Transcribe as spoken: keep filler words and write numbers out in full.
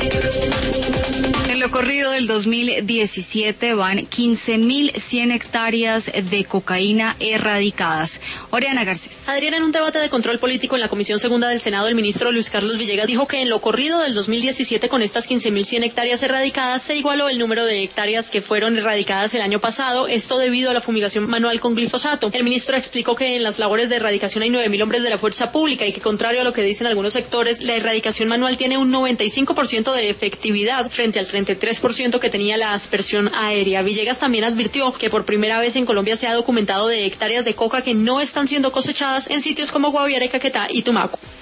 En lo corrido del dos mil diecisiete van quince mil cien hectáreas de cocaína erradicadas. Oriana Garcés. Adriana, en un debate de control político en la Comisión Segunda del Senado, el ministro Luis Carlos Villegas dijo que en lo corrido del dos mil diecisiete, con estas quince mil cien hectáreas erradicadas, se igualó el número de hectáreas que fueron erradicadas el año pasado, esto debido a la fumigación manual con glifosato. El ministro explicó que en las labores de erradicación hay nueve mil hombres de la fuerza pública y que, contrario a lo que dicen algunos sectores, la erradicación manual tiene un noventa y cinco por ciento de efectividad frente al treinta y tres por ciento que tenía la aspersión aérea. Villegas también advirtió que por primera vez en Colombia se ha documentado de hectáreas de coca que no están siendo cosechadas en sitios como Guaviare, Caquetá y Tumaco.